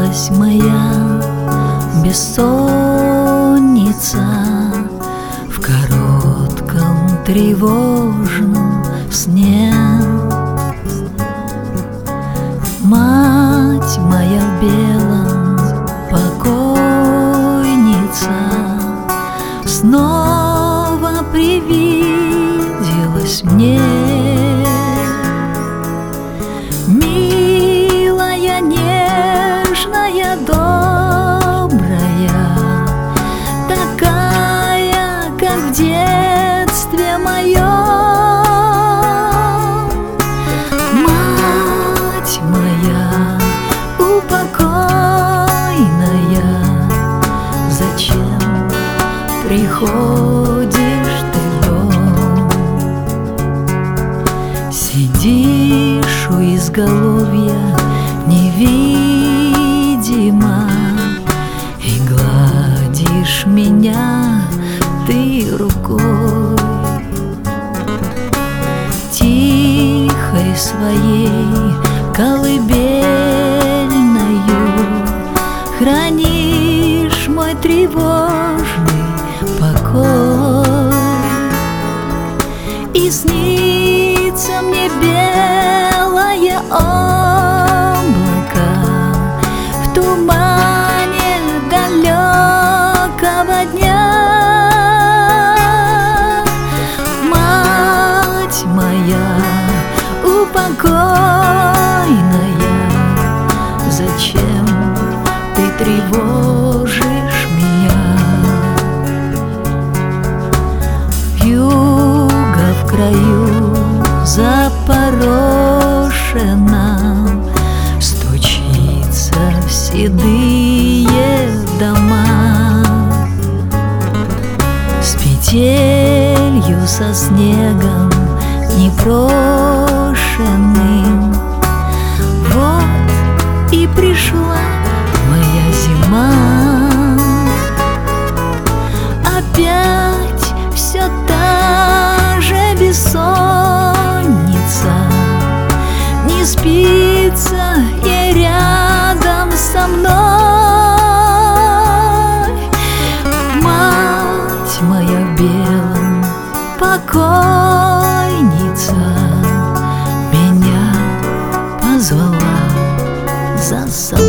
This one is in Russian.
Снилась моя бессонница в коротком тревожном сне. Мать моя в белом, покойница, снова привиделась мне. Милая, нежная, добрая, такая, как в детстве моем. Мать моя упокойная, зачем приходишь ты в дом? Сидишь у изголовья невидимо и гладишь меня ты рукой. Тихой своей колыбельною хранишь мой тревожный покой. И снится мне белое облако в тумане далекого дня. Мать моя упокойная, зачем ты тревожишь меня? Вьюга в краю запорошенном стучится в седые дома. С метелью, со снегом непрошенным вот и пришла моя зима. Опять все та же бессонница, не спится ей рядом со мной. Мать моя в белом, покойница, меня позвала за собой.